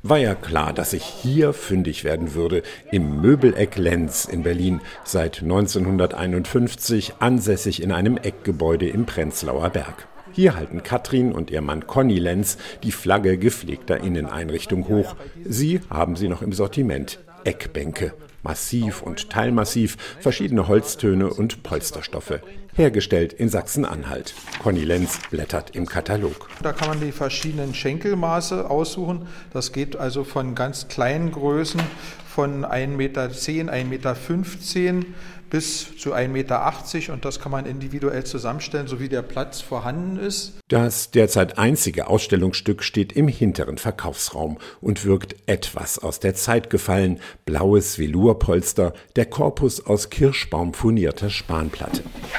War ja klar, dass ich hier fündig werden würde, im Möbeleck Lenz in Berlin, seit 1951 ansässig in einem Eckgebäude im Prenzlauer Berg. Hier halten Katrin und ihr Mann Conny Lenz die Flagge gepflegter Inneneinrichtung hoch. Sie haben sie noch im Sortiment. Eckbänke. Massiv und Teilmassiv, verschiedene Holztöne und Polsterstoffe. Hergestellt in Sachsen-Anhalt. Conny Lenz blättert im Katalog. Da kann man die verschiedenen Schenkelmaße aussuchen. Das geht also von ganz kleinen Größen von 1,10 Meter, 1,15 Meter bis zu 1,80 Meter. Und das kann man individuell zusammenstellen, so wie der Platz vorhanden ist. Das derzeit einzige Ausstellungsstück steht im hinteren Verkaufsraum und wirkt etwas aus der Zeit gefallen. Blaues Velurpolster, der Korpus aus Kirschbaum furnierter Spanplatte.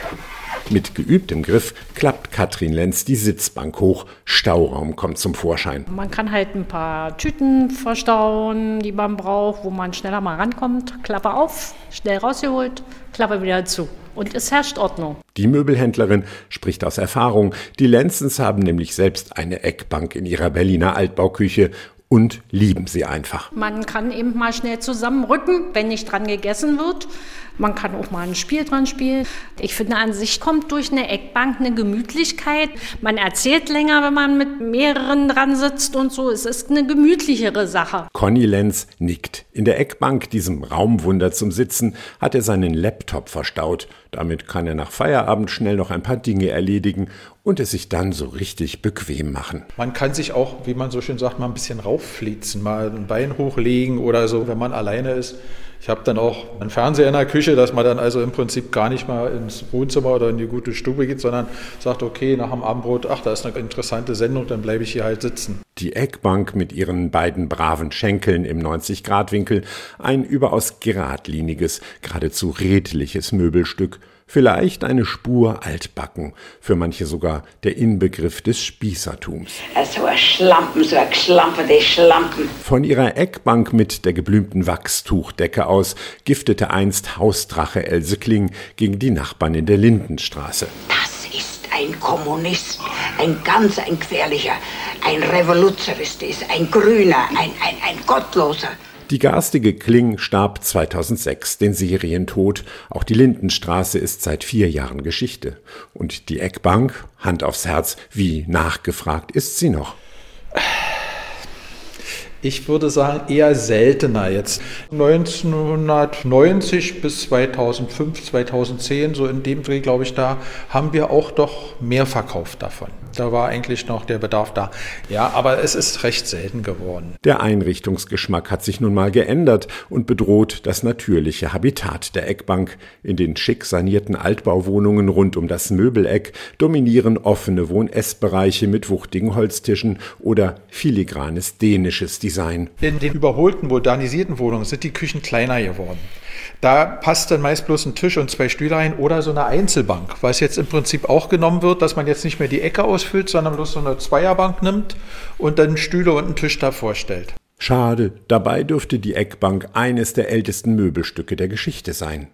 Mit geübtem Griff klappt Katrin Lenz die Sitzbank hoch. Stauraum kommt zum Vorschein. Man kann halt ein paar Tüten verstauen, die man braucht, wo man schneller mal rankommt. Klappe auf, schnell rausgeholt, Klappe wieder zu. Und es herrscht Ordnung. Die Möbelhändlerin spricht aus Erfahrung. Die Lenzens haben nämlich selbst eine Eckbank in ihrer Berliner Altbauküche und lieben sie einfach. Man kann eben mal schnell zusammenrücken, wenn nicht dran gegessen wird. Man kann auch mal ein Spiel dran spielen. Ich finde, an sich kommt durch eine Eckbank eine Gemütlichkeit. Man erzählt länger, wenn man mit mehreren dran sitzt und so. Es ist eine gemütlichere Sache. Conny Lenz nickt. In der Eckbank, diesem Raumwunder zum Sitzen, hat er seinen Laptop verstaut. Damit kann er nach Feierabend schnell noch ein paar Dinge erledigen und es sich dann so richtig bequem machen. Man kann sich auch, wie man so schön sagt, mal ein bisschen raufflitzen, mal ein Bein hochlegen oder so, wenn man alleine ist. Ich habe dann auch einen Fernseher in der Küche, dass man dann also im Prinzip gar nicht mal ins Wohnzimmer oder in die gute Stube geht, sondern sagt, okay, nach dem Abendbrot, da ist eine interessante Sendung, dann bleibe ich hier halt sitzen. Die Eckbank mit ihren beiden braven Schenkeln im 90-Grad-Winkel, ein überaus geradliniges, geradezu redliches Möbelstück, vielleicht eine Spur altbacken, für manche sogar der Inbegriff des Spießertums. So ein Schlampen, so ein geschlamperte Schlampen. Von ihrer Eckbank mit der geblümten Wachstuchdecke aus giftete einst Hausdrache Else Kling gegen die Nachbarn in der Lindenstraße. Das ist ein Kommunist, ein gefährlicher, ein Revoluzer ist es, ein Grüner, ein Gottloser. Die garstige Kling starb 2006 den Serientod. Auch die Lindenstraße ist seit 4 Jahren Geschichte. Und die Eckbank, Hand aufs Herz, wie nachgefragt ist sie noch? Ich würde sagen, eher seltener jetzt. 1990 bis 2005, 2010, so in dem Dreh, glaube ich, da haben wir auch doch mehr verkauft davon. Da war eigentlich noch der Bedarf da. Ja, aber es ist recht selten geworden. Der Einrichtungsgeschmack hat sich nun mal geändert und bedroht das natürliche Habitat der Eckbank. In den schick sanierten Altbauwohnungen rund um das Möbeleck dominieren offene Wohn-Ess-Bereiche mit wuchtigen Holztischen oder filigranes dänisches Design. In den überholten, modernisierten Wohnungen sind die Küchen kleiner geworden. Da passt dann meist bloß ein Tisch und 2 Stühle rein oder so eine Einzelbank, was jetzt im Prinzip auch genommen wird, dass man jetzt nicht mehr die Ecke ausfüllt, sondern bloß so eine Zweierbank nimmt und dann Stühle und einen Tisch davor stellt. Schade, dabei dürfte die Eckbank eines der ältesten Möbelstücke der Geschichte sein.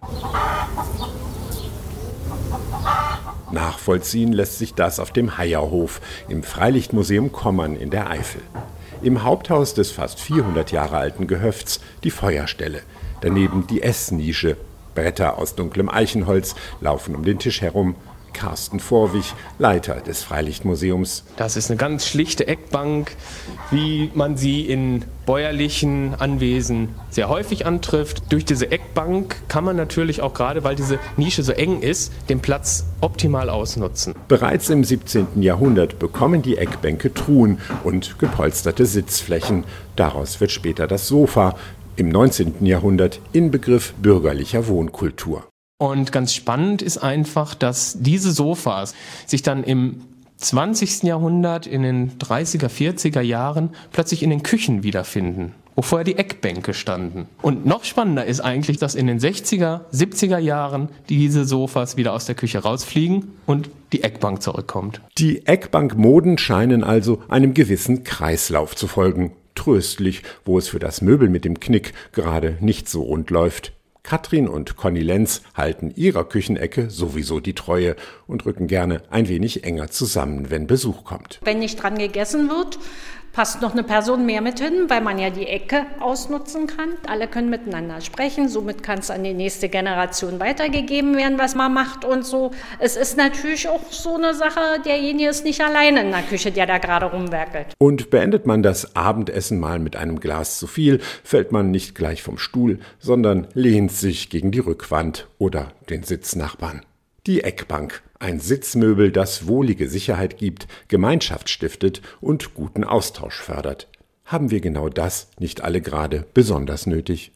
Nachvollziehen lässt sich das auf dem Heierhof im Freilichtmuseum Kommern in der Eifel. Im Haupthaus des fast 400 Jahre alten Gehöfts die Feuerstelle. Daneben die Essnische. Bretter aus dunklem Eichenholz laufen um den Tisch herum. Carsten Vorwig, Leiter des Freilichtmuseums. Das ist eine ganz schlichte Eckbank, wie man sie in bäuerlichen Anwesen sehr häufig antrifft. Durch diese Eckbank kann man natürlich auch, gerade weil diese Nische so eng ist, den Platz optimal ausnutzen. Bereits im 17. Jahrhundert bekommen die Eckbänke Truhen und gepolsterte Sitzflächen. Daraus wird später das Sofa. Im 19. Jahrhundert Inbegriff bürgerlicher Wohnkultur. Und ganz spannend ist einfach, dass diese Sofas sich dann im 20. Jahrhundert, in den 30er, 40er Jahren plötzlich in den Küchen wiederfinden, wo vorher die Eckbänke standen. Und noch spannender ist eigentlich, dass in den 60er, 70er Jahren diese Sofas wieder aus der Küche rausfliegen und die Eckbank zurückkommt. Die Eckbankmoden scheinen also einem gewissen Kreislauf zu folgen. Tröstlich, wo es für das Möbel mit dem Knick gerade nicht so rund läuft. Katrin und Conny Lenz halten ihrer Küchenecke sowieso die Treue und rücken gerne ein wenig enger zusammen, wenn Besuch kommt. Wenn nicht dran gegessen wird, passt noch eine Person mehr mit hin, weil man ja die Ecke ausnutzen kann. Alle können miteinander sprechen, somit kann es an die nächste Generation weitergegeben werden, was man macht und so. Es ist natürlich auch so eine Sache, derjenige ist nicht alleine in der Küche, der da gerade rumwerkelt. Und beendet man das Abendessen mal mit einem Glas zu viel, fällt man nicht gleich vom Stuhl, sondern lehnt sich gegen die Rückwand oder den Sitznachbarn. Die Eckbank, ein Sitzmöbel, das wohlige Sicherheit gibt, Gemeinschaft stiftet und guten Austausch fördert. Haben wir genau das nicht alle gerade besonders nötig?